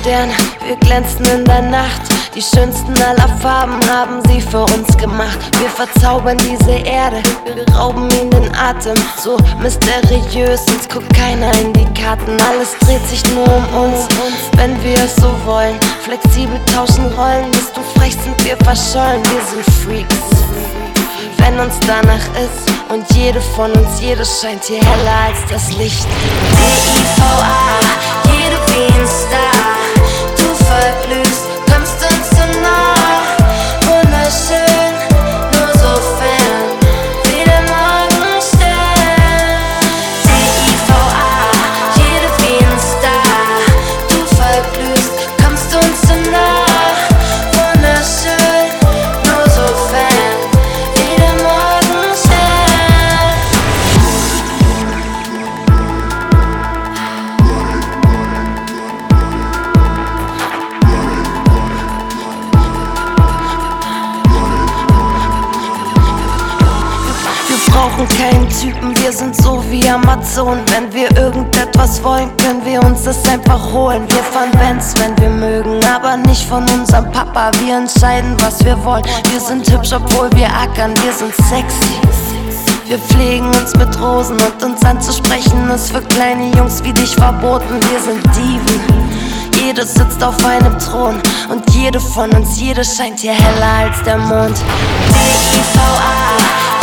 Sterne, wir glänzen in der Nacht. Die schönsten aller Farben haben sie für uns gemacht. Wir verzaubern diese Erde, wir rauben ihnen den Atem. So mysteriös, uns guckt keiner in die Karten. Alles dreht sich nur um uns, wenn wir es so wollen. Flexibel tauschen Rollen, bist du frech, sind wir verschollen. Wir sind Freaks, wenn uns danach ist. Und jede von uns, jede scheint hier heller als das Licht. DIVA, jede wie ein Star. Du verglühst, kommst uns so nah. Wunderschön, nur so fern wie der Morgenstern. DIVA, jede wie ein Star. Du verglühst, kommst uns so nah. Wunderschön, nur so fern wie der Morgenstern. Wir brauchen keinen Typen, wir sind so wie Amazon. Wenn wir irgendetwas wollen, können wir uns das einfach holen. Wir fahren Benz, wenn wir mögen, aber nicht von unserem Papa. Wir entscheiden, was wir wollen. Wir sind hübsch, obwohl wir ackern, wir sind sexy. Wir pflegen uns mit Rosen und uns anzusprechen ist für kleine Jungs wie dich verboten. Wir sind Diven, jede sitzt auf einem Thron und jede von uns, jede scheint hier heller als der Mond. DIVA,